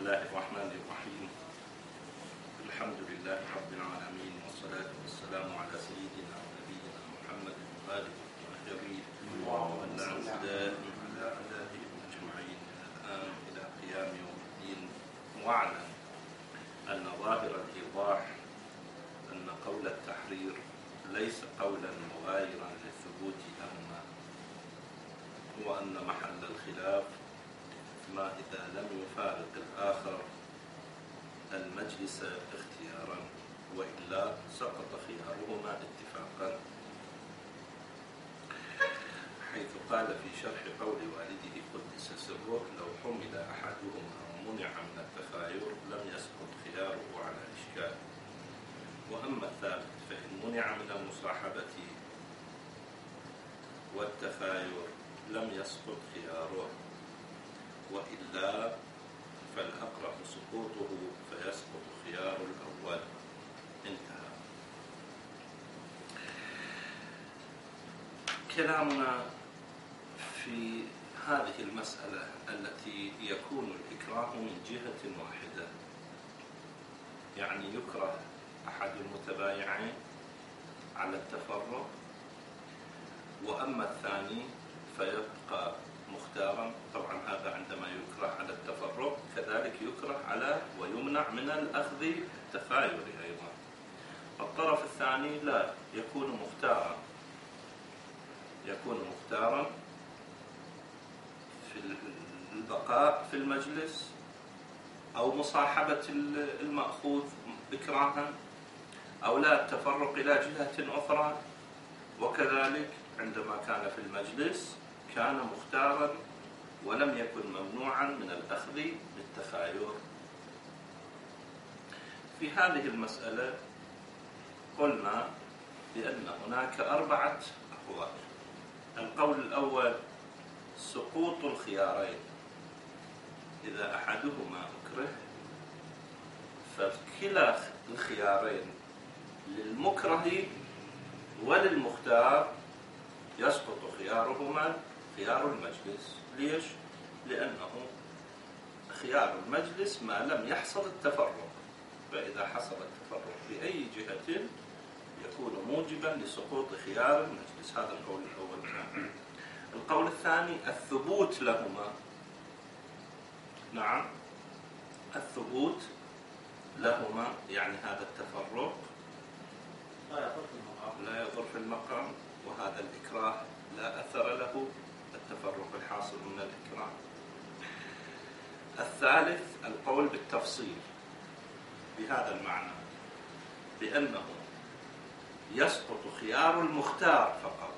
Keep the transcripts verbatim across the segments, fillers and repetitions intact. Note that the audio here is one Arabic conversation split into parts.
الله الرحمن الرحيم. الحمد لله رب العالمين، والصلاة والسلام على سيدنا ونبينا محمد وآله وصحبه ومن اهتدى على هداهم أجمعين الآن إلى قيام يوم الدين. واعلم أن ظاهر الإيضاح أن قول التحرير ليس قولا مغايرا للثبوت لهما، وأن محل الخلاف ما إذا لم يفارق الآخر المجلس اختيارا، وإلا سقط خيارهما اتفاقا، حيث قال في شرح قول والده قدس سره: لو حمل أحدهما ومنع من التخاير لم يسقط خياره على إشكال. وأما الثالث فإن منع من المصاحبة والتخاير لم يسقط خياره، وإلا فالأقرب سقوطه فيسقط خيار الأول. انتهى كلامنا في هذه المسألة التي يكون الإكراه من جهة واحدة، يعني يكره أحد المتبايعين على التفرق، وأما الثاني فيبقى مختارا. طبعا هذا عندما يكره على التفرق، كذلك يكره على ويمنع من الأخذ التفاير أيضا. الطرف الثاني لا، يكون مختارا يكون مختارا في البقاء في المجلس أو مصاحبة المأخوذ إكراها، أو لا التفرق إلى جهة أخرى. وكذلك عندما كان في المجلس كان مختارا ولم يكن ممنوعا من الأخذ بالتخاير. في هذه المسألة قلنا بأن هناك أربعة أقوال. القول الأول سقوط الخيارين، إذا أحدهما أكره فكلا الخيارين للمكره وللمختار يسقط خيارهما خيار المجلس. ليش؟ لأنه خيار المجلس ما لم يحصل التفرق، فإذا حصل التفرق بأي جهة يكون موجبا لسقوط خيار المجلس. هذا القول الأول. القول الثاني الثبوت لهما. نعم، الثبوت لهما يعني هذا التفرق لا يضر في المقام، وهذا الإكراه لا أثر له، التفرق الحاصل من الإكراه. الثالث القول بالتفصيل بهذا المعنى، بأنه يسقط خيار المختار فقط،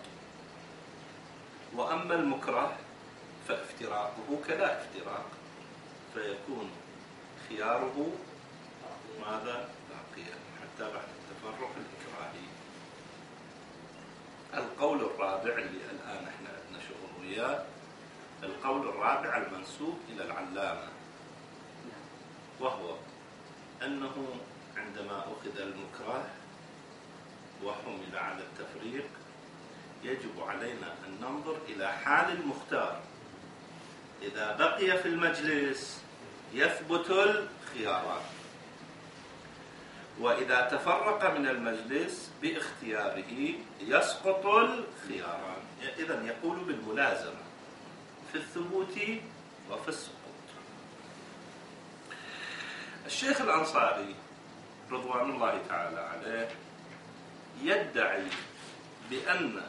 وأما المكره فافتراقه كلا افتراق، فيكون خياره ماذا؟ باقيا حتى بعد التفرق الإكراهي. القول الرابع اللي الآن احنا عندنا شغل وياه، القول الرابع المنسوب إلى العلامة، وهو أنه عندما أخذ المكره وحمل على التفريق يجب علينا أن ننظر إلى حال المختار. إذا بقي في المجلس يثبت الخيارات، وإذا تفرق من المجلس باختياره يسقط الخياران. إذن يقول بالملازمة في الثبوت وفي السقوط. الشيخ الأنصاري رضوان الله تعالى عليه يدعي بأن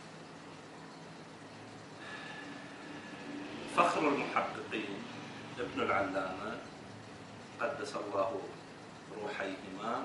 فخر المحققين ابن العلامة قدس الله روحيهما،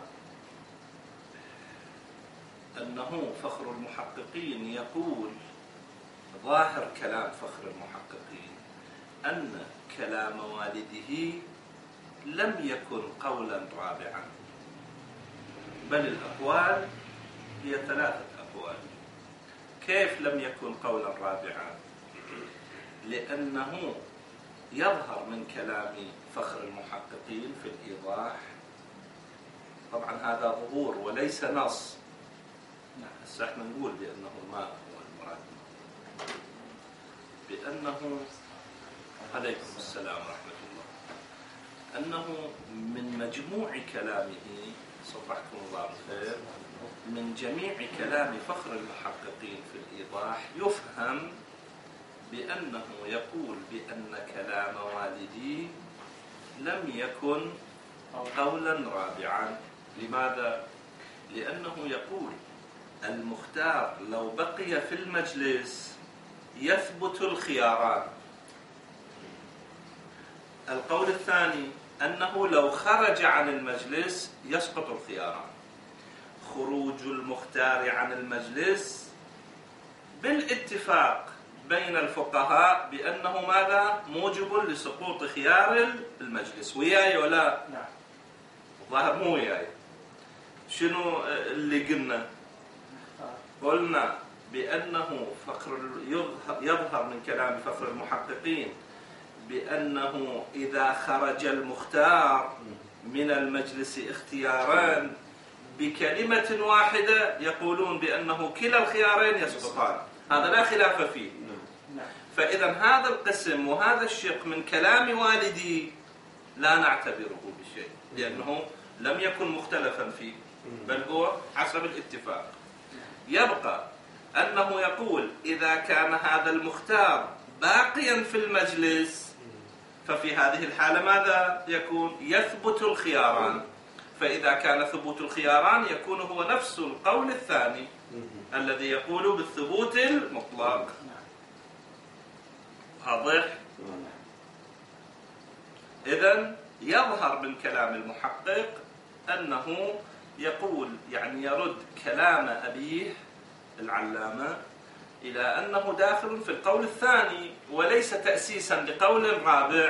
أنه فخر المحققين يقول ظاهر كلام فخر المحققين أن كلام والده لم يكن قولا رابعا، بل الأقوال هي ثلاثة أقوال. كيف لم يكن قولا رابعا؟ لأنه يظهر من كلام فخر المحققين في الإيضاح، طبعا هذا ظهور وليس نص، هسه احنا نقول بأنه ما هو المراد، بأنه عليكم السلام ورحمة الله، أنه من مجموع كلامه صبحكم الله بالخير، من جميع كلام فخر المحققين في الإيضاح يفهم بأنه يقول بأن كلام والدي لم يكن قولا رابعا. لماذا؟ لأنه يقول المختار لو بقي في المجلس يثبت الخياران. القول الثاني أنه لو خرج عن المجلس يسقط الخياران. خروج المختار عن المجلس بالاتفاق بين الفقهاء بأنه ماذا؟ موجب لسقوط خيار المجلس. وياي ولا؟ نعم. ظاهر مو وياي. شنو اللي قلنا؟ قلنا بأنه فخر يظهر من كلام فخر المحققين بأنه إذا خرج المختار من المجلس اختياران بكلمة واحدة يقولون بأنه كلا الخيارين يسقطان. هذا لا خلاف فيه. فإذا هذا القسم وهذا الشق من كلام والدي لا نعتبره بشيء، لأنه لم يكن مختلفا فيه، بل هو حسب الاتفاق. يبقى أنه يقول إذا كان هذا المختار باقيا في المجلس ففي هذه الحالة ماذا يكون؟ يثبت الخياران. فإذا كان ثبوت الخياران يكون هو نفس القول الثاني الذي يقول بالثبوت المطلق. واضح؟ إذن يظهر من كلام المحقق أنه يقول يعني يرد كلام أبيه العلامة إلى أنه داخل في القول الثاني وليس تأسيسا لقول رابع.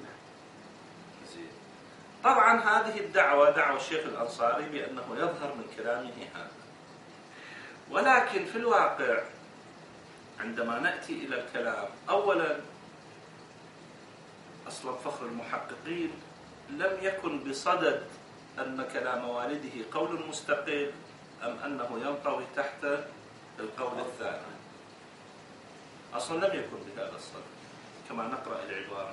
طبعا هذه الدعوة دعوة الشيخ الأنصاري بأنه يظهر من كلامه هذا، ولكن في الواقع عندما نأتي إلى الكلام أولا أصلا فخر المحققين لم يكن بصدد أن كلام والده قول مستقل أم أنه ينطوي تحت القول الثاني. أصلا لم يكن بهذا الصدد كما نقرأ العبارة.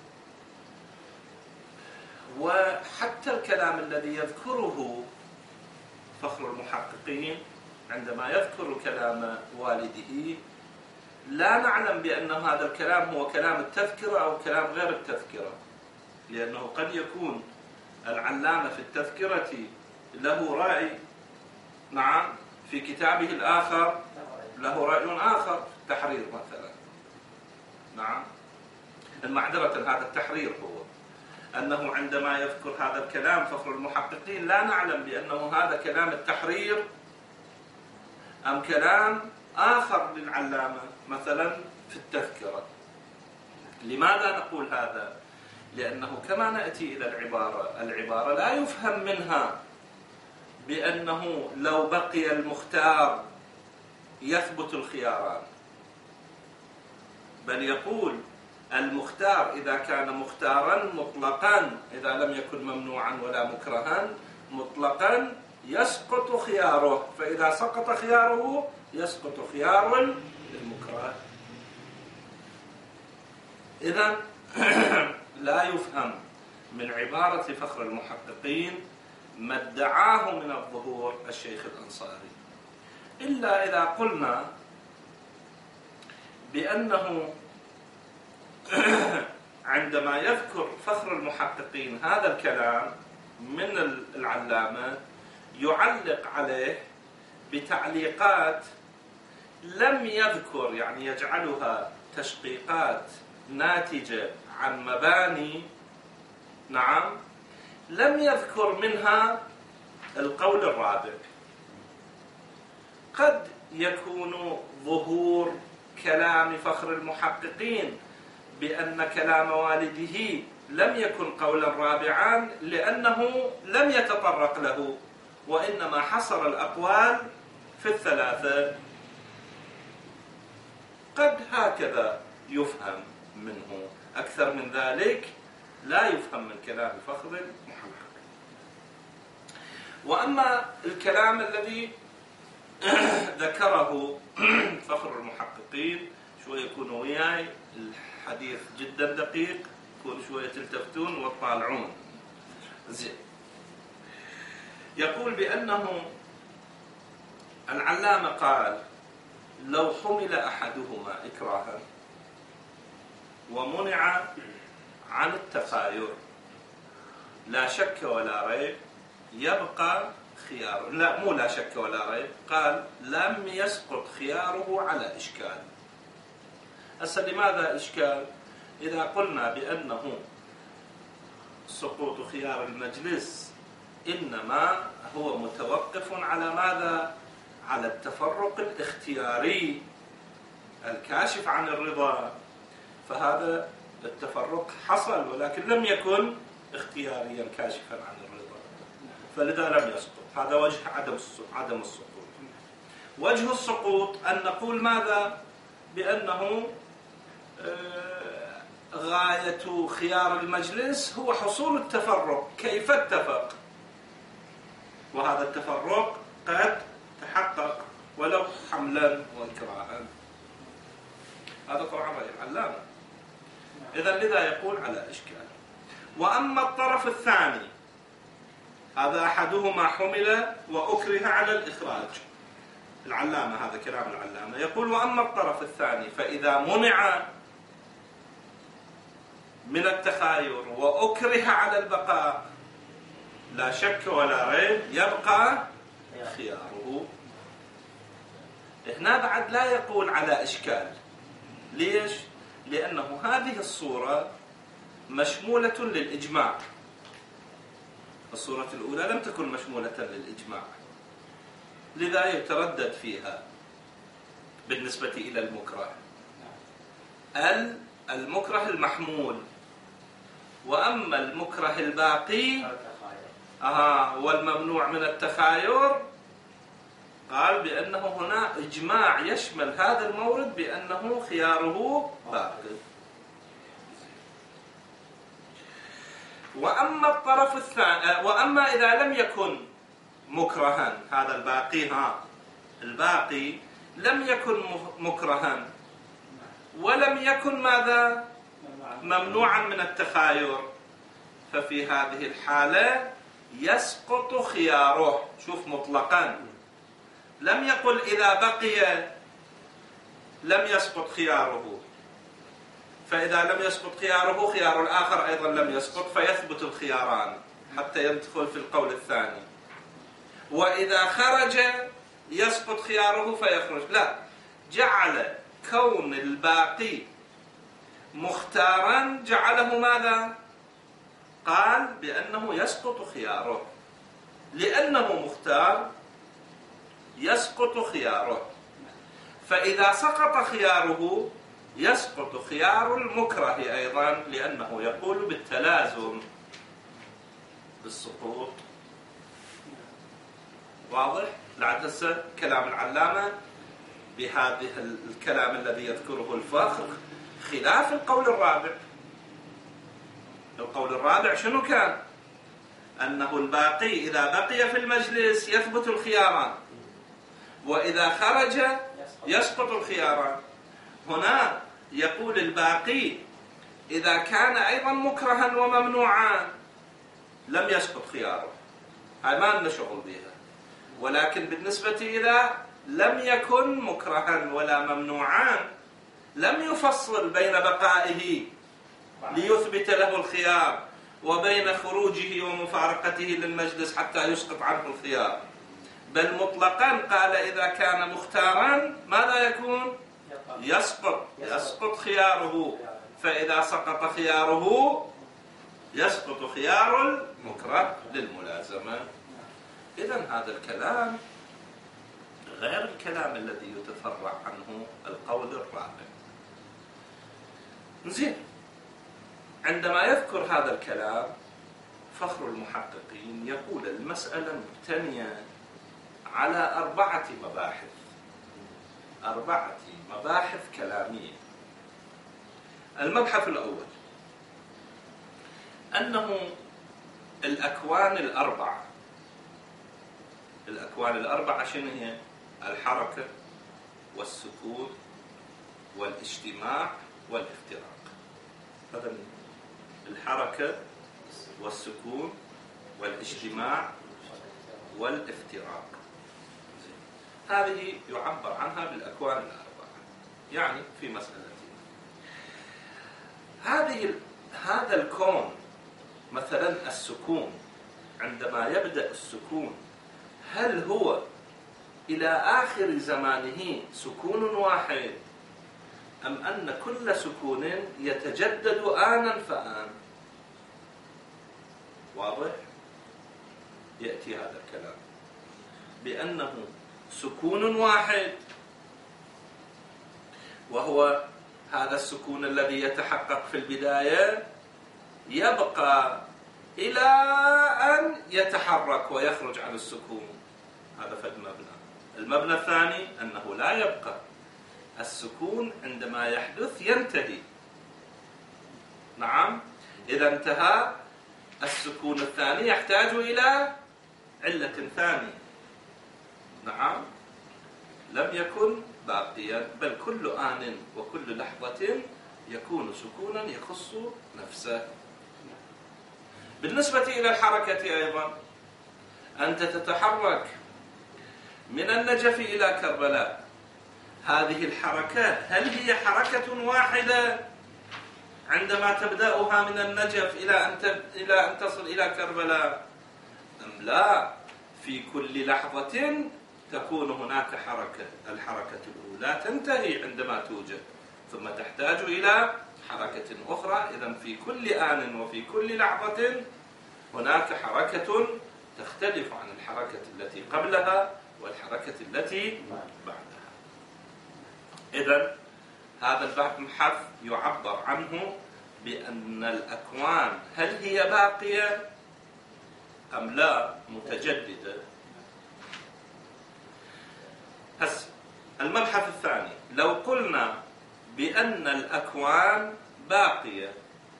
وحتى الكلام الذي يذكره فخر المحققين عندما يذكر كلام والده لا نعلم بأن هذا الكلام هو كلام التذكرة أو كلام غير التذكرة، لأنه قد يكون العلامة في التذكرة له رأي، نعم، في كتابه الآخر له رأي آخر في التحرير مثلا، نعم، المعذرة هذا التحرير هو أنه عندما يذكر هذا الكلام فخر المحققين لا نعلم بأنه هذا كلام التحرير أم كلام آخر للعلامة مثلا في التذكرة. لماذا نقول هذا؟ لأنه كما نأتي إلى العبارة العبارة لا يفهم منها بأنه لو بقي المختار يثبت الخياران، بل يقول المختار إذا كان مختارا مطلقا إذا لم يكن ممنوعا ولا مكرها مطلقا يسقط خياره، فإذا سقط خياره يسقط خيار المكره. إذن لا يفهم من عبارة فخر المحققين ما ادعاه من الظهور الشيخ الأنصاري، إلا إذا قلنا بأنه عندما يذكر فخر المحققين هذا الكلام من العلامة يعلق عليه بتعليقات لم يذكر، يعني يجعلها تشقيقات ناتجة عن مباني، نعم، لم يذكر منها القول الرابع. قد يكون ظهور كلام فخر المحققين بأن كلام والده لم يكن قولا رابعا لأنه لم يتطرق له، وإنما حصر الأقوال في الثلاثة. قد هكذا يفهم منه، أكثر من ذلك لا يفهم من كلام فخر المحقق. وأما الكلام الذي ذكره فخر المحققين، شو يكون وياي الحديث جدا دقيق، كل شوية تلتفتون وتطالعون. زين. يقول بأنه العلامة قال: لو حمل أحدهما إكراها ومنع عن التخاير لا شك ولا ريب يبقى خيار. لا، مو لا شك ولا ريب، قال لم يسقط خياره على إشكال. هسه لماذا إشكال؟ إذا قلنا بأنه سقوط خيار المجلس إنما هو متوقف على ماذا؟ على التفرق الاختياري الكاشف عن الرضا، فهذا التفرق حصل ولكن لم يكن اختياريا كاشفا عن الرضا، فلذا لم يسقط. هذا وجه عدم عدم السقوط. وجه السقوط أن نقول ماذا؟ بأنه غاية خيار المجلس هو حصول التفرق. كيف اتفق؟ وهذا التفرق قد تحقق ولو حملا وإكراها. هذا طبعا رأي العلامة. إذا لذا يقول على إشكال. وأما الطرف الثاني، هذا أحدهما حمل وأكره على الإخراج. العلامة، هذا كلام العلامة، يقول: وأما الطرف الثاني فإذا منع من التخاير وأكره على البقاء لا شك ولا ريب يبقى خياره. هنا بعد لا يقول على إشكال. ليش؟ لأنه هذه الصورة مشمولة للإجماع. الصورة الأولى لم تكن مشمولة للإجماع، لذا يتردد فيها بالنسبة إلى المكره. المكره المحمول. وأما المكره الباقي آه والممنوع من التخاير، قال بأنه هنا إجماع يشمل هذا المورد بأنه خياره باقي. وأما الطرف الثاني، وأما إذا لم يكن مكرها، هذا الباقي، ها الباقي لم يكن مكرها ولم يكن ماذا؟ ممنوعا من التخاير، ففي هذه الحالة يسقط خياره. شوف، مطلقا لم يقل إذا بقي لم يسقط خياره، فإذا لم يسقط خياره خيار الآخر أيضا لم يسقط، فيثبت الخياران حتى يدخل في القول الثاني. وإذا خرج يسقط خياره فيخرج. لا، جعل كون الباقي مختارا جعله ماذا؟ قال بأنه يسقط خياره، لأنه مختار يسقط خياره. فإذا سقط خياره يسقط خيار المكره أيضا، لأنه يقول بالتلازم بالسقوط. واضح؟ لعد هسه كلام العلامة بهذه الكلام الذي يذكره الفخر خلاف القول الرابع. القول الرابع شنو كان؟ أنه الباقي إذا بقي في المجلس يثبت الخياران، وإذا خرج يسقط الخياران. هنا يقول الباقي إذا كان أيضا مكرها وممنوعا لم يسقط خياره، هاي ما لنا شغل بها. ولكن بالنسبة إلى لم يكن مكرها ولا ممنوعا لم يفصل بين بقائه ليثبت له الخيار وبين خروجه ومفارقته للمجلس حتى يسقط عنه الخيار، بل مطلقا قال إذا كان مختارا ماذا يكون؟ يسقط يسقط خياره. فإذا سقط خياره يسقط خيار المكره للملازمة. إذن هذا الكلام غير الكلام الذي يتفرع عنه القول الرابع. زين، عندما يذكر هذا الكلام فخر المحققين يقول المسألة مبتنية على أربعة مباحث أربعة مباحث كلامية. المبحث الأول أنه الأكوان الأربعة الأكوان الأربعة شنو هي؟ الحركة والسكون والاجتماع والافتراق. هذا الحركة والسكون والاجتماع والافتراق. هذه يعبر عنها بالأكوان الأربعة. يعني في مسألتين، هذه هذا الكون مثلا السكون، عندما يبدأ السكون هل هو إلى آخر زمانه سكون واحد، أم أن كل سكون يتجدد آنا فآن؟ واضح؟ يأتي هذا الكلام بأنه سكون واحد، وهو هذا السكون الذي يتحقق في البداية يبقى إلى أن يتحرك ويخرج عن السكون. هذا فد مبنى. المبنى الثاني أنه لا يبقى، السكون عندما يحدث ينتهي. نعم، إذا انتهى السكون الثاني يحتاج إلى علة ثانية. نعم، لم يكن باقيا، بل كل آن وكل لحظة يكون سكونا يخص نفسه. بالنسبة إلى الحركة أيضا، أنت تتحرك من النجف إلى كربلاء، هذه الحركات هل هي حركة واحدة عندما تبدأها من النجف إلى أن إلى أن تصل إلى كربلاء، أم لا؟ في كل لحظة تكون هناك حركة، الحركة الأولى تنتهي عندما توجد، ثم تحتاج إلى حركة أخرى. إذن في كل آن وفي كل لحظة هناك حركة تختلف عن الحركة التي قبلها والحركة التي بعدها. إذن هذا المبحث يعبر عنه بأن الأكوان هل هي باقية أم لا متجددة. هسه المبحث الثاني، لو قلنا بأن الأكوان باقية،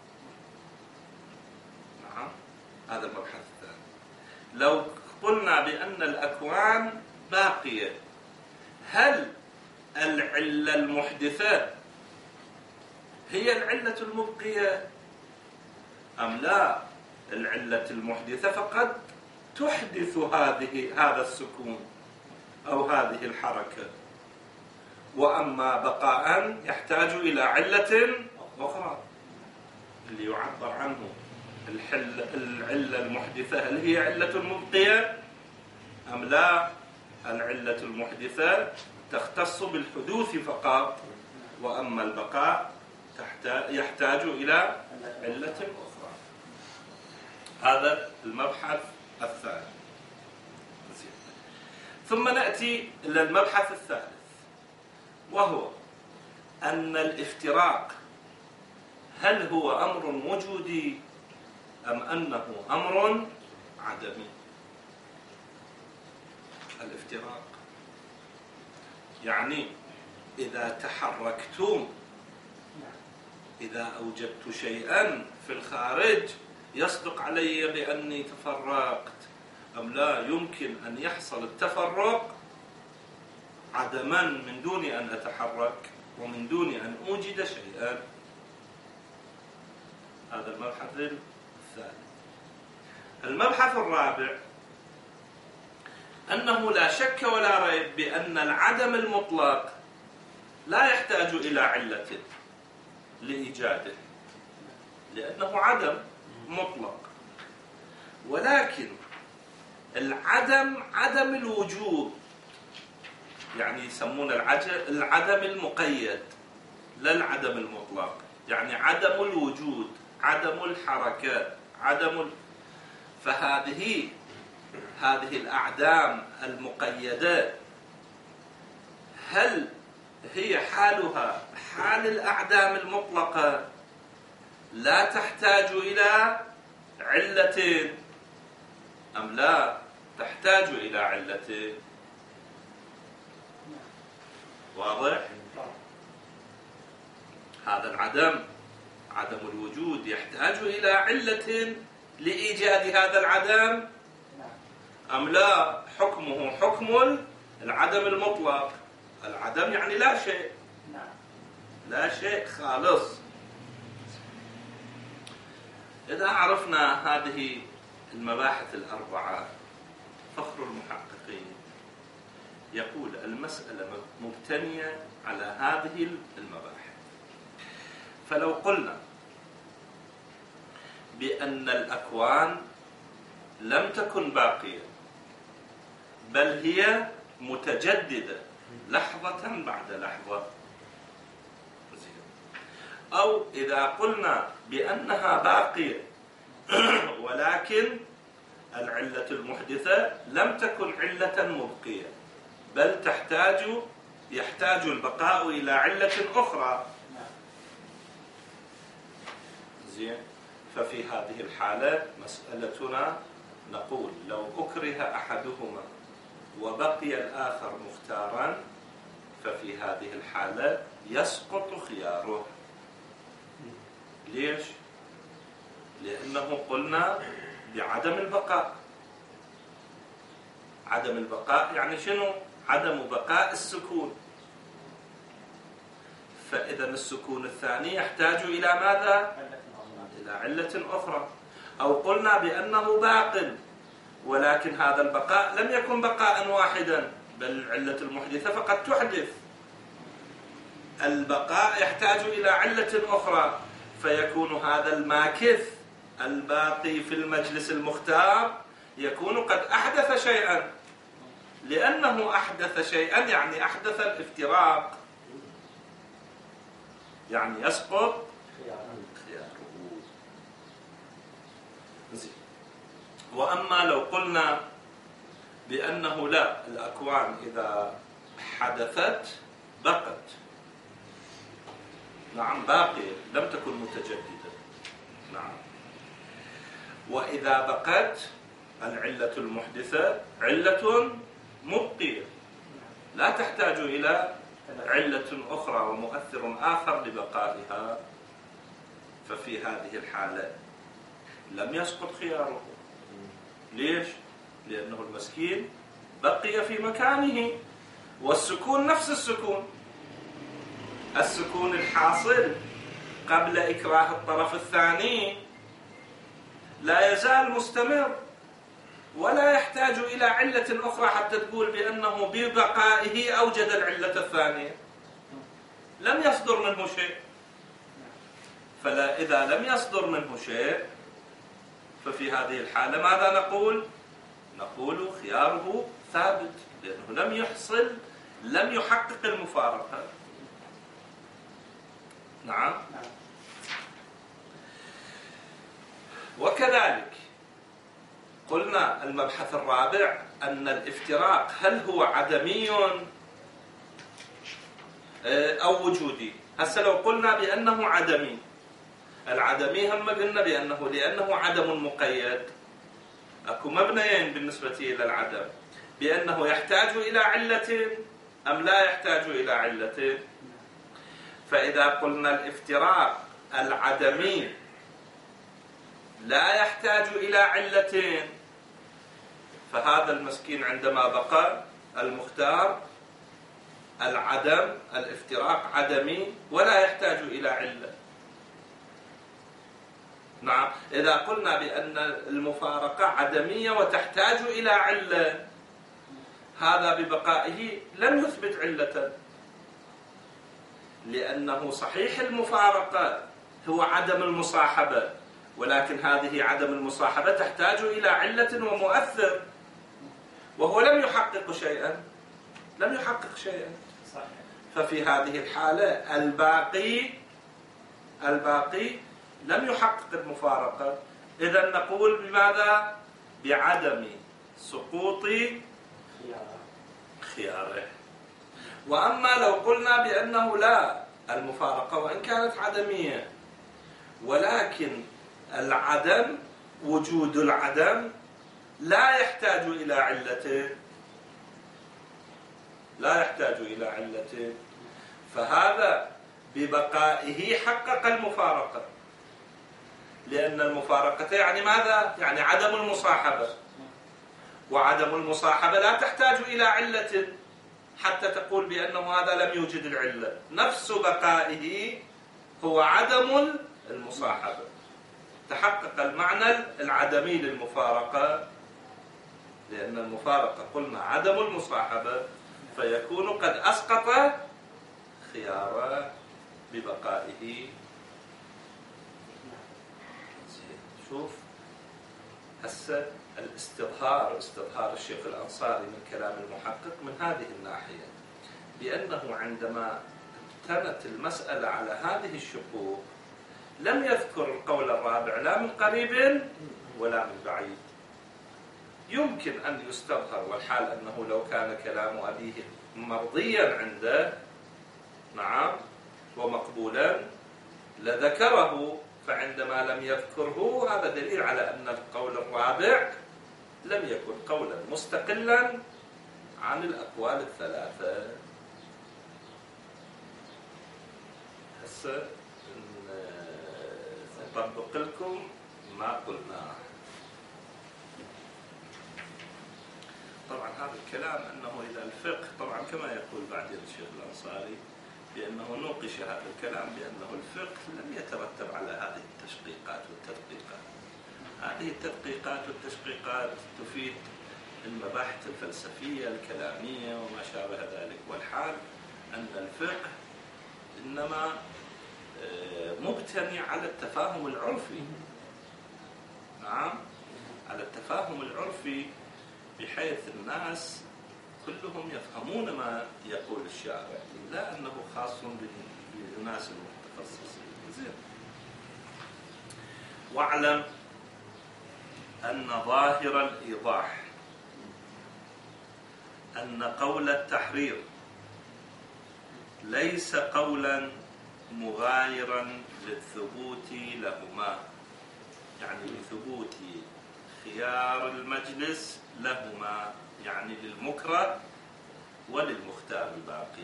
نعم هذا المبحث الثاني، لو قلنا بأن الأكوان باقية، هل العلة المحدثة هي العلة المبقية أم لا؟ العلة المحدثة فقد تحدث هذه هذا السكون أو هذه الحركة، وأما بقاء يحتاج إلى علة أخرى. اللي يعبر عنه الحل العلة المحدثة هل هي علة مبقية أم لا؟ العلة المحدثة تختص بالحدوث فقط، وأما البقاء يحتاج إلى علة أخرى. هذا المبحث الثاني. ثم نأتي إلى المبحث الثالث، وهو أن الافتراق هل هو أمر وجودي أم أنه أمر عدمي؟ الافتراق يعني إذا تحركتم، إذا أوجدت شيئا في الخارج يصدق علي بأني تفرقت أم لا؟ يمكن أن يحصل التفرق عدما من دون أن أتحرك ومن دون أن أوجد شيئا. هذا المبحث الثالث. المبحث الرابع أنه لا شك ولا ريب بأن العدم المطلق لا يحتاج إلى علة لإيجاده، لأنه عدم مطلق، ولكن العدم عدم الوجود، يعني يسمون العدم المقيد لا العدم المطلق، يعني عدم الوجود، عدم الحركة، عدم ال... فهذه هذه الأعدام المقيدة هل هي حالها حال الأعدام المطلقة لا تحتاج إلى علة أم لا تحتاج إلى علة؟ واضح؟ هذا العدم عدم الوجود يحتاج إلى علة لإيجاد هذا العدم أم لا؟ حكمه حكم العدم المطلق. العدم يعني لا شيء، لا شيء خالص. إذا عرفنا هذه المباحث الأربعة، فخر المحققين يقول المسألة مبتنية على هذه المباحث. فلو قلنا بأن الأكوان لم تكن باقية بل هي متجددة لحظة بعد لحظة، أو إذا قلنا بأنها باقية ولكن العلة المحدثة لم تكن علة مبقية بل تحتاج يحتاج البقاء إلى علة أخرى، زين، ففي هذه الحالة مسألتنا نقول لو أكره أحدهما وبقي الآخر مختارا ففي هذه الحالة يسقط خياره. ليش؟ لأنه قلنا بعدم البقاء. عدم البقاء يعني شنو؟ عدم بقاء السكون، فإذا السكون الثاني يحتاج إلى ماذا؟ إلى علة أخرى. أو قلنا بأنه باق ولكن هذا البقاء لم يكن بقاء واحدا بل العلة المحدثة فقد تحدث، البقاء يحتاج إلى علة أخرى، فيكون هذا الماكث الباقي في المجلس المختار يكون قد أحدث شيئا، لأنه أحدث شيئا يعني أحدث الافتراق، يعني يسقط خياره. زين. وأما لو قلنا بأنه لا، الأكوان إذا حدثت بقت، نعم باقية لم تكن متجددة، نعم، وإذا بقت العلة المحدثة علة مبقية لا تحتاج إلى علة أخرى ومؤثر آخر لبقائها، ففي هذه الحالة لم يسقط خياره. ليش؟ لأنه المسكين بقي في مكانه، والسكون نفس السكون، السكون الحاصل قبل إكراه الطرف الثاني لا يزال مستمر ولا يحتاج إلى علة أخرى حتى تقول بأنه ببقائه أوجد العلة الثانية، لم يصدر منه شيء. فلا إذا لم يصدر منه شيء ففي هذه الحالة ماذا نقول؟ نقول خياره ثابت، لأنه لم يحصل لم يحقق المفارقة. نعم. وكذلك قلنا المبحث الرابع أن الافتراق هل هو عدمي أو وجودي. هسه لو قلنا بأنه عدمي، العدمي هم قلنا بأنه لأنه عدم مقيد، أكو مبنيين بالنسبة إلى العدم، بأنه يحتاج إلى علة أم لا يحتاج إلى علة. فإذا قلنا الافتراق العدمي لا يحتاج إلى علتين، فهذا المسكين عندما بقى المختار العدم الافتراق عدمي ولا يحتاج إلى علة. نعم. إذا قلنا بأن المفارقة عدمية وتحتاج إلى علة، هذا ببقائه لم يثبت علة، لأنه صحيح المفارقة هو عدم المصاحبة، ولكن هذه عدم المصاحبة تحتاج إلى علة ومؤثر، وهو لم يحقق شيئا، لم يحقق شيئا. ففي هذه الحالة الباقي الباقي لم يحقق المفارقة، إذن نقول بماذا؟ بعدم سقوط خياره. وأما لو قلنا بأنه لا، المفارقة وإن كانت عدمية ولكن العدم وجود العدم لا يحتاج إلى علته، لا يحتاج إلى علته، فهذا ببقائه حقق المفارقة، لأن المفارقة يعني ماذا؟ يعني عدم المصاحبة، وعدم المصاحبة لا تحتاج إلى علة حتى تقول بأنه هذا لم يوجد العلة، نفس بقائه هو عدم المصاحبة. تحقق المعنى العدمي للمفارقة، لأن المفارقة قلنا عدم المصاحبة، فيكون قد أسقط خياره ببقائه. شوف هسه الاستظهار استظهار الشيخ الأنصاري من كلام المحقق من هذه الناحية، بأنه عندما ابتنت المسألة على هذه الشقوق لم يذكر القول الرابع لا من قريب ولا من بعيد. يمكن أن يستظهر، والحال أنه لو كان كلام أبيه مرضيا عنده نعم ومقبولا لذكره، فعندما لم يذكره هذا دليل على أن القول الرابع لم يكن قولا مستقلا عن الأقوال الثلاثة. هسه نطبق لكم ما قلناه. طبعا هذا الكلام أنه إذا الفقه، طبعا كما يقول بعدين الشيخ الأنصاري بأنه نوقش هذا الكلام بأنه الفقه لم يترتب على هذه التشقيقات والتدقيقات. هذه التدقيقات والتشقيقات تفيد المباحث الفلسفية الكلامية وما شابه ذلك، والحال أن الفقه إنما مبتني على التفاهم العرفي. نعم، على التفاهم العرفي، بحيث الناس كلهم يفهمون ما يقول الشارع، لا أنه خاص بالناس المتخصصين. زين. واعلم أن ظاهر الإيضاح أن قول التحرير ليس قولا مغايرا للثبوت لهما، يعني لثبوت خيار المجلس لهما، يعني للمكره وللمختار الباقي.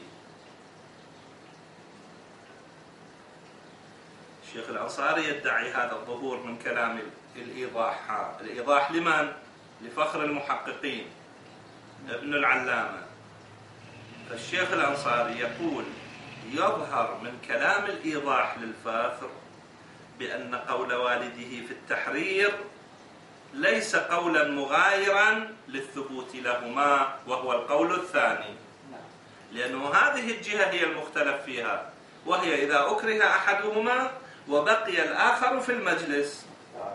الشيخ الأنصاري يدعي هذا الظهور من كلام الإيضاح. الإيضاح لمن؟ لفخر المحققين ابن العلامة. فالشيخ الأنصاري يقول يظهر من كلام الإيضاح للفاخر بأن قول والده في التحرير ليس قولا مغايرا للثبوت لهما، وهو القول الثاني، لأنه هذه الجهة هي المختلف فيها، وهي إذا أكره أحدهما وبقي الآخر في المجلس.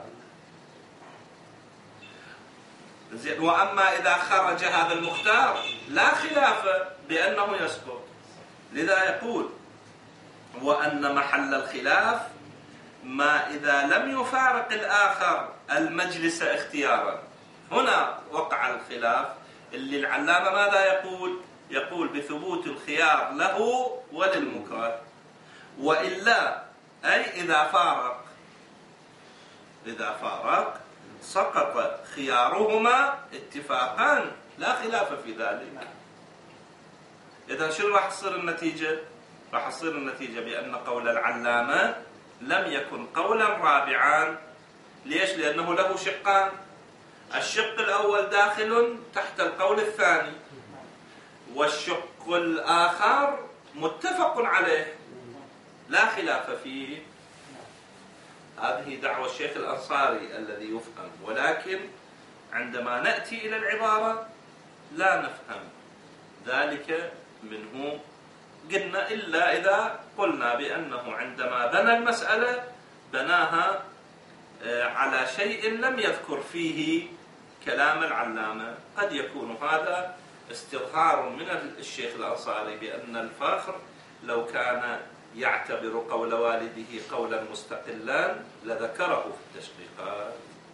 وأما إذا خرج هذا المختار لا خلاف بأنه يسقط. لذا يقول وأن محل الخلاف ما إذا لم يفارق الآخر المجلس اختيارا. هنا وقع الخلاف اللي العلامة ماذا يقول؟ يقول بثبوت الخيار له وللمكره، وإلا أي إذا فارق إذا فارق سقط خيارهما اتفاقا لا خلاف في ذلك. إذا شو راح تصير النتيجة؟ راح تصير النتيجة بأن قول العلامة لم يكن قولا رابعا. ليش؟ لأنه له شقان، الشق الأول داخل تحت القول الثاني، والشق الآخر متفق عليه لا خلاف فيه. هذه دعوة الشيخ الأنصاري الذي يفهم، ولكن عندما نأتي إلى العبارة لا نفهم ذلك منه. قلنا إلا إذا قلنا بأنه عندما بنى المسألة بناها على شيء لم يذكر فيه كلام العلامة. قد يكون هذا استظهار من الشيخ الأنصاري بأن الفاخر لو كان يعتبر قول والده قولا مستقلا لذكره في التشقيقات.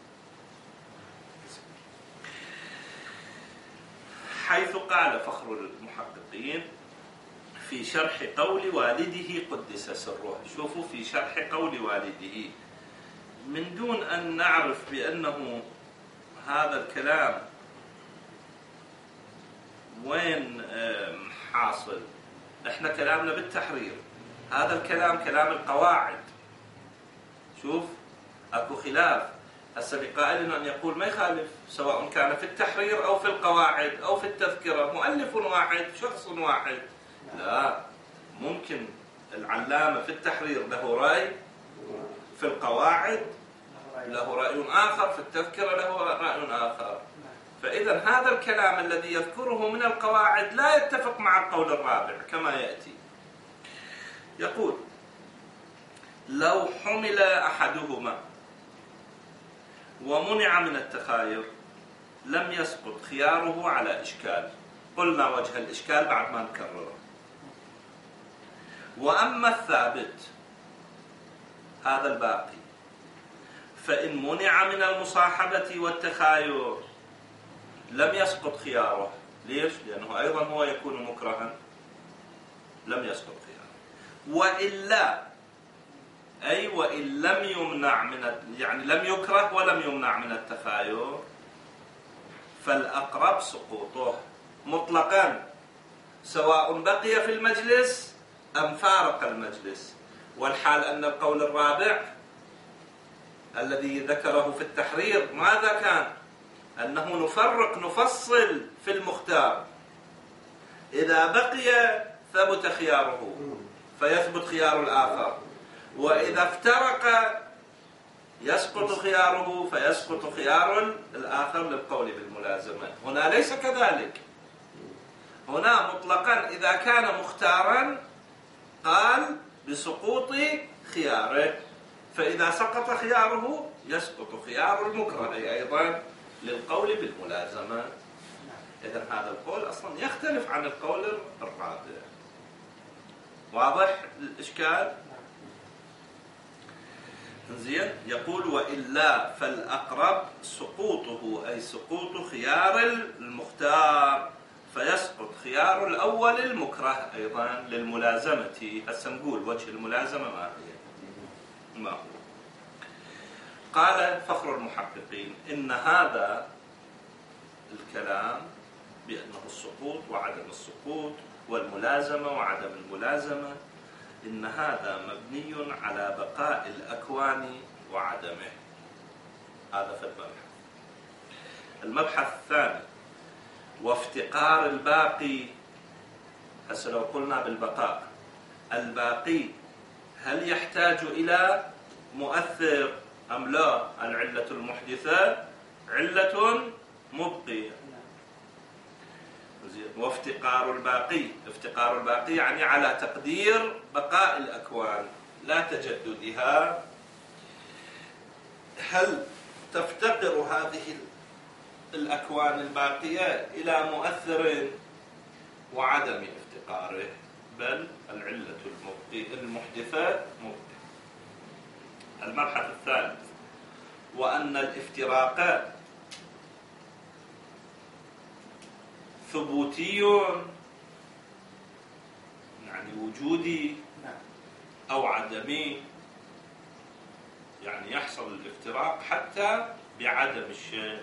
حيث قال فخر المحققين في شرح قول والده قدس سره. شوفوا في شرح قول والده، من دون أن نعرف بأنه هذا الكلام وين حاصل. احنا كلامنا بالتحرير، هذا الكلام كلام القواعد. شوف اكو خلاف. هسه بقائل أن يقول ما يخالف، سواء كان في التحرير أو في القواعد أو في التذكرة، مؤلف واحد شخص واحد. لا، ممكن العلامة في التحرير له رأي، في القواعد له رأي آخر، في التذكرة له رأي آخر. فإذا هذا الكلام الذي يذكره من القواعد لا يتفق مع القول الرابع كما يأتي. يقول: لو حمل أحدهما ومنع من التخاير لم يسقط خياره على إشكال. قلنا وجه الإشكال بعد ما نكرره. وأما الثابت هذا الباقي فإن منع من المصاحبة والتخاير لم يسقط خياره. ليش؟ لأنه أيضا هو يكون مكرها، لم يسقط خياره. وإلا أي وإن لم يمنع من يعني لم يكره ولم يمنع من التخاير فالأقرب سقوطه مطلقا، سواء بقي في المجلس أم فارق المجلس. والحال أن القول الرابع الذي ذكره في التحرير ماذا كان؟ أنه نفرق نفصل في المختار. إذا بقي ثبت خياره فيثبت خيار الآخر، وإذا افترق يسقط خياره فيسقط خيار الآخر للقول بالملازمة. هنا ليس كذلك. هنا مطلقا إذا كان مختارا قال بسقوط خياره، فإذا سقط خياره يسقط خيار المكره أيضا للقول بالملازمة. إذن هذا القول أصلا يختلف عن القول الرابع. واضح الإشكال؟ زين. يقول: وإلا فالأقرب سقوطه أي سقوط خيار المختار فيسقط خيار الأول المكره أيضا للملازمة. هسه نقول وجه الملازمة ما هي ما هو. قال فخر المحققين: إن هذا الكلام بأنه السقوط وعدم السقوط والملازمة وعدم الملازمة إن هذا مبني على بقاء الأكوان وعدمه. هذا في المبحث. المبحث الثاني: وافتقار الباقي. هسه لو قلنا بالبقاء الباقي هل يحتاج إلى مؤثر أم لا؟ العلة المحدثة علة مبقية. وافتقار الباقي، افتقار الباقي يعني على تقدير بقاء الأكوان لا تجددها. هل تفتقر هذه الأكوان الباقية إلى مؤثر وعدم افتقاره؟ بل العلة المحدثة مبقية. المبحث الثالث: وأن الافتراق ثبوتي يعني وجودي أو عدمي، يعني يحصل الافتراق حتى بعدم الشيء.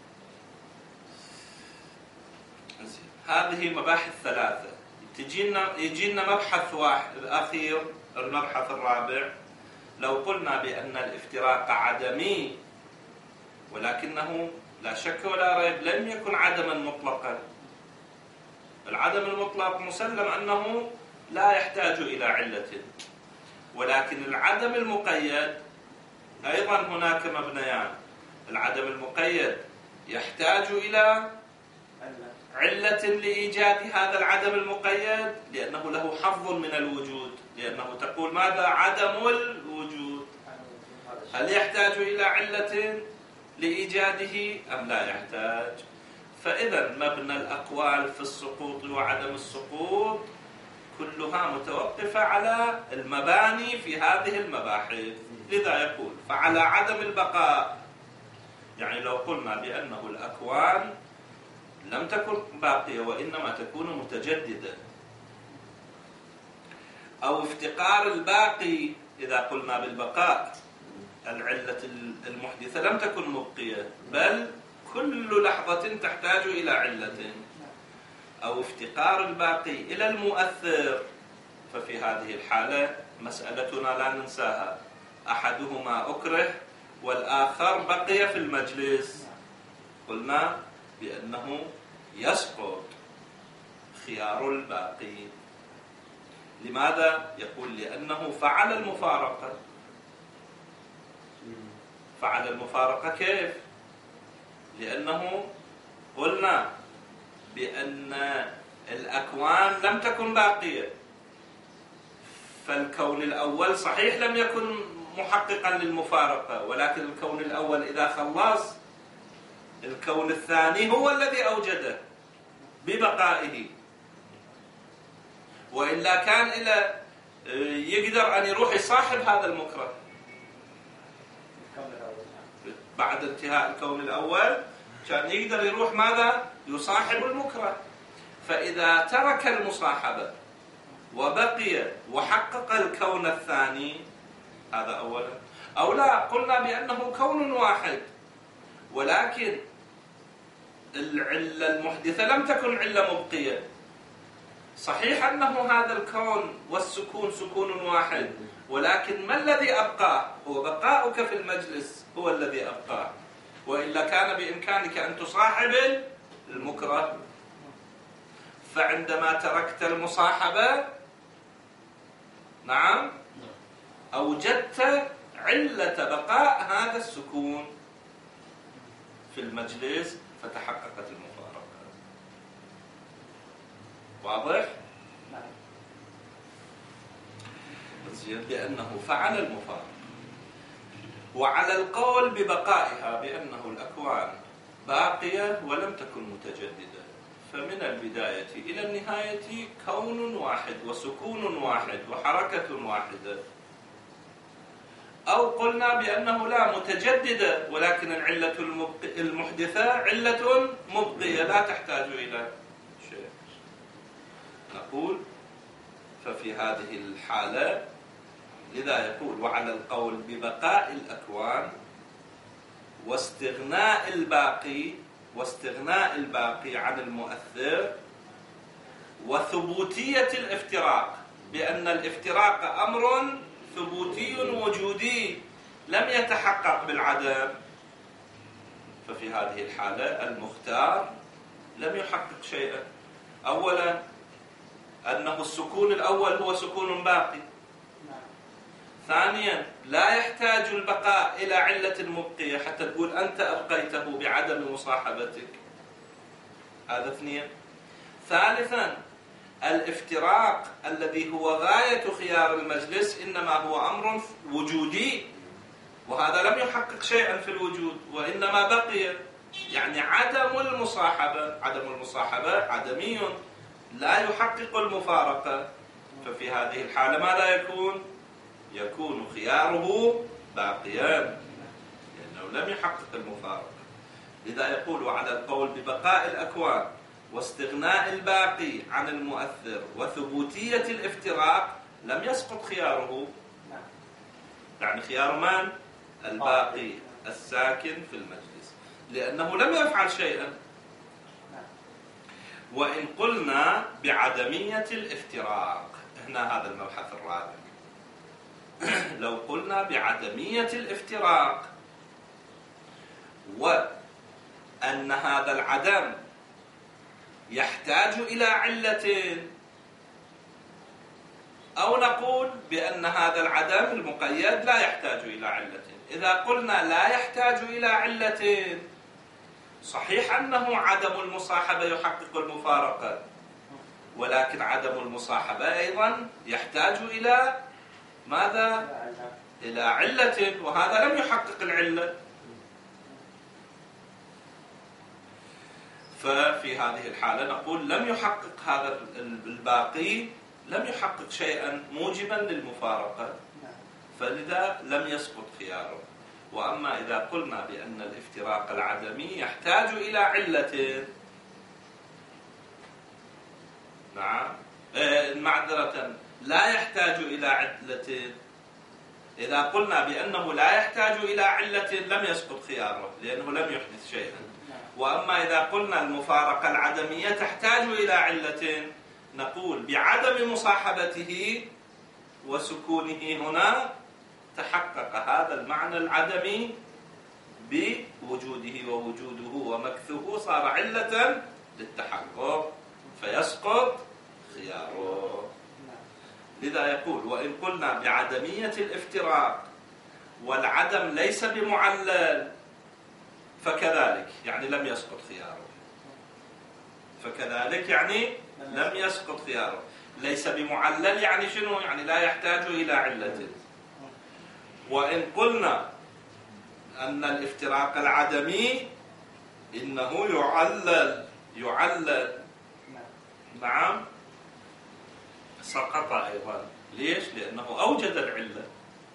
هذه مباحث ثلاثة. تجينا يجينا مبحث واحد الأخير المبحث الرابع. لو قلنا بأن الافتراق عدمي ولكنه لا شك ولا ريب لم يكن عدما مطلقا. العدم المطلق مسلم أنه لا يحتاج إلى علة، ولكن العدم المقيد أيضا هناك مبنيان. العدم المقيد يحتاج إلى علة لإيجاد هذا العدم المقيد لأنه له حظ من الوجود، لأنه تقول ماذا؟ عدم الوجود. هل يحتاج إلى علة لإيجاده أم لا يحتاج؟ فإذا مبنى الأقوال في السقوط وعدم السقوط كلها متوقفة على المباني في هذه المباحث. لذا يقول: فعلى عدم البقاء، يعني لو قلنا بأنه الأكوان لم تكن باقية وإنما تكون متجددة، أو افتقار الباقي إذا قلنا بالبقاء العلة المحدثة لم تكن مبقية بل كل لحظة تحتاج إلى علة، أو افتقار الباقي إلى المؤثر، ففي هذه الحالة مسألتنا لا ننساها: أحدهما أكره والآخر بقي في المجلس. قلنا بأنه يسقط خيار الباقي. لماذا؟ يقول: لأنه فعل المفارقة. فعل المفارقة كيف؟ لأنه قلنا بأن الأكوان لم تكن باقية، فالكون الأول صحيح لم يكن محققا للمفارقة، ولكن الكون الأول إذا خلص الكون الثاني هو الذي أوجده ببقائه، وإلا كان إلى يقدر أن يروح يصاحب هذا المكره بعد انتهاء الكون الأول، كان يقدر يروح ماذا؟ يصاحب المكره. فإذا ترك المصاحبة وبقي وحقق الكون الثاني، هذا أولا. أو لا، قلنا بأنه كون واحد، ولكن العلة المحدثة لم تكن علة مبقية. صحيح أنه هذا الكون والسكون سكون واحد، ولكن ما الذي أبقاه؟ هو بقاؤك في المجلس هو الذي أبقاه، وإلا كان بإمكانك أن تصاحب المكره. فعندما تركت المصاحبة، نعم، أوجدت علة بقاء هذا السكون في المجلس، فتحققت المفارقة. واضح؟ بأنه فعل المفارقة. وعلى القول ببقائها بأنه الأكوان باقية ولم تكن متجددة، فمن البداية إلى النهاية كون واحد وسكون واحد وحركة واحدة. أو قلنا بأنه لا متجددة، ولكن العلة المحدثة علة مبقية لا تحتاج إلى شيء. نقول ففي هذه الحالة لذا يقول وعلى القول ببقاء الأكوان واستغناء الباقي واستغناء الباقي عن المؤثر وثبوتية الافتراق، بأن الافتراق أمر ثبوتي وجودي لم يتحقق بالعدم. ففي هذه الحالة المختار لم يحقق شيئا. أولا أنه السكون الأول هو سكون باقي. ثانيا لا يحتاج البقاء إلى علة مبقية حتى تقول أنت أبقيته بعدم مصاحبتك. هذا اثنين. ثالثا الافتراق الذي هو غاية خيار المجلس إنما هو أمر وجودي، وهذا لم يحقق شيئا في الوجود وإنما بقي، يعني عدم المصاحبة عدم المصاحبة عدمي لا يحقق المفارقة. ففي هذه الحالة ماذا يكون؟ يكون خياره باقيا لأنه لم يحقق المفارقة. لذا يقول على القول ببقاء الأكوان واستغناء الباقي عن المؤثر وثبوتية الافتراق لم يسقط خياره. يعني خيار من؟ الباقي الساكن في المجلس، لأنه لم يفعل شيئا. وإن قلنا بعدمية الافتراق، هنا هذا المبحث الرابع. لو قلنا بعدمية الافتراق وأن هذا العدم يحتاج إلى علة، أو نقول بأن هذا العدم المقيد لا يحتاج إلى علة. إذا قلنا لا يحتاج إلى علة، صحيح أنه عدم المصاحبة يحقق المفارقة، ولكن عدم المصاحبة أيضا يحتاج إلى ماذا؟ إلى علة، وهذا لم يحقق العلة. ففي هذه الحالة نقول لم يحقق هذا الباقي لم يحقق شيئا موجبا للمفارقة، فلذا لم يسقط خياره. وأما إذا قلنا بأن الافتراق العدمي يحتاج إلى علة، نعم، معذرة لا يحتاج إلى علة. إذا قلنا بأنه لا يحتاج إلى علة لم يسقط خياره لأنه لم يحدث شيئا. وأما إذا قلنا المفارقة العدمية تحتاج إلى علة، نقول بعدم مصاحبته وسكونه هنا تحقق هذا المعنى العدمي بوجوده، ووجوده ومكثه صار علة للتحقق فيسقط خياره. لذا يقول وإن قلنا بعدمية الافتراق والعدم ليس بمعلل فكذلك يعني لم يسقط خياره. فكذلك يعني لم يسقط خياره. ليس بمعلل يعني شنو؟ يعني لا يحتاج إلى علة. وإن قلنا أن الافتراق العدمي إنه يعلل يعلل نعم سقط أيضا. ليش؟ لأنه أوجد العلة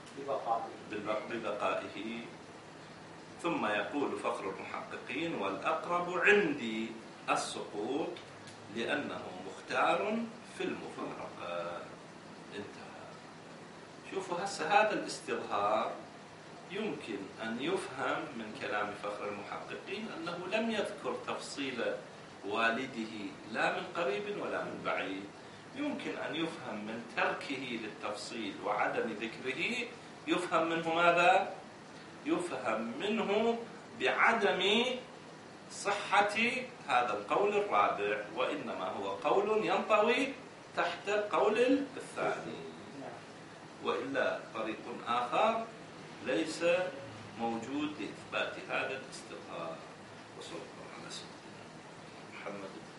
ببقائه. ثم يقول فخر المحققين: والأقرب عندي السقوط لأنه مختار في المفارقة. انتهى. شوفوا هسه هذا الاستظهار يمكن أن يفهم من كلام فخر المحققين أنه لم يذكر تفصيل والده لا من قريب ولا من بعيد. يمكن أن يفهم من تركه للتفصيل وعدم ذكره، يفهم منه ماذا؟ يفهم منه بعدم صحة هذا القول الرابع، وإنما هو قول ينطوي تحت القول الثاني. وإلا طريق آخر ليس موجود لإثبات هذا الاستظهار. وصلى الله على سيدنا محمد.